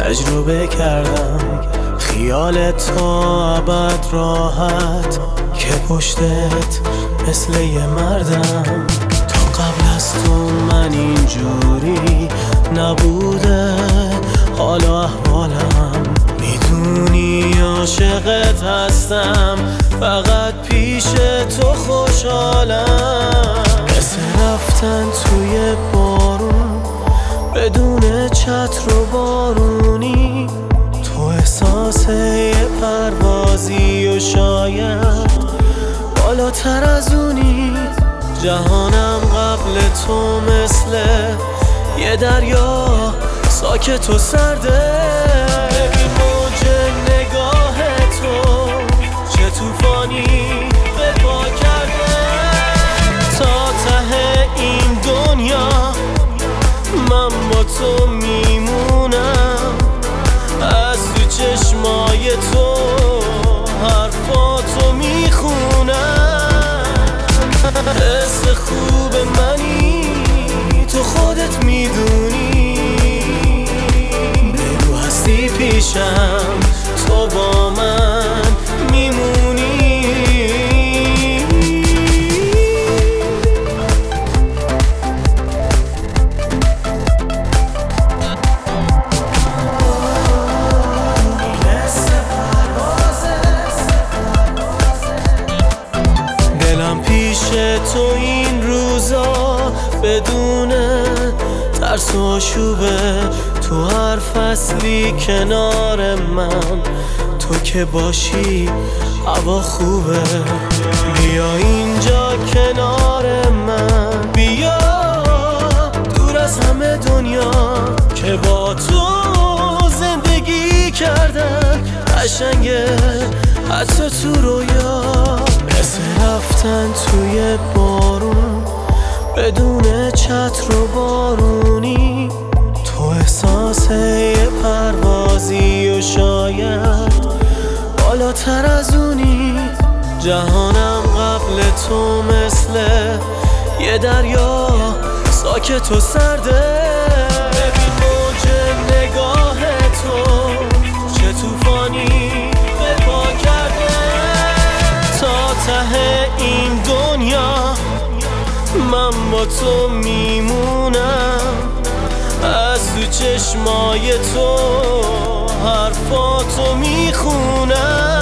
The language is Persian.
تجربه کردم خیال تو ابد راحت که پشتت مثل یه مردم. تا قبل از تو من اینجوری نبوده حال و احوالم. میدونی عاشقت هستم فقط پیش تو خوشحالم. مثل رفتن توی بارون بدون چتر و بارونی، تو احساس یه پروازی و شاید بالاتر از اونی. جهانم قبل تو مثل یه دریا ساکت و سرده. ببین موج نگاه تو چه طوفانی به پا کرده. تا ته این دنیا من با تو میمونم. از تو چشمای تو حرفاتو میخونم. حس خوب منی تو خودت میدونی. بگو هستی پیشم تو با من میمونی. دلم پیش تو این روزا بدون ترس و آشوبه. تو هر فصلی کنار من، تو که باشی هوا خوبه. بیا اینجا کنار من، بیا دور از همه دنیا که با تو زندگی کردن قشنگه حتی تو رویا. مثل رفتن توی بارون بدون چتر و بارونی، تو احساس یه پروازی و شاید بالاتر از اونی. جهانم قبل تو مثل یه دریا ساکت و سرده. ببین موج نگاه تو چه طوفانی به پا کرده. تا ته این دنیا من با تو میمونم. از تو چشمای تو حرفاتو میخونم.